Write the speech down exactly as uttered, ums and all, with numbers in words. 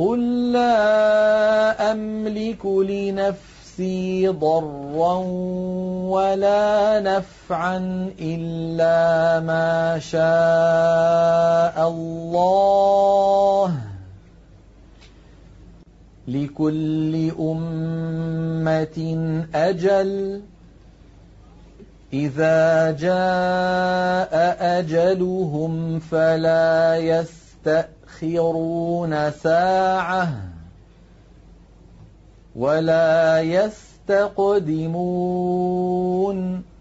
قُل لَّا أَمْلِكُ لِنَفْسِي ضَرًّا وَلَا نَفْعًا إِلَّا مَا شَاءَ اللَّهُ ۗ لِكُلِّ أُمَّةٍ أَجَلٌ ۖ إِذَا جَاءَ أَجَلُهُمْ فَلَا يَسْتَأْخِرُونَ سَاعَةً ۖ وَلَا يَسْتَقْدِمُونَ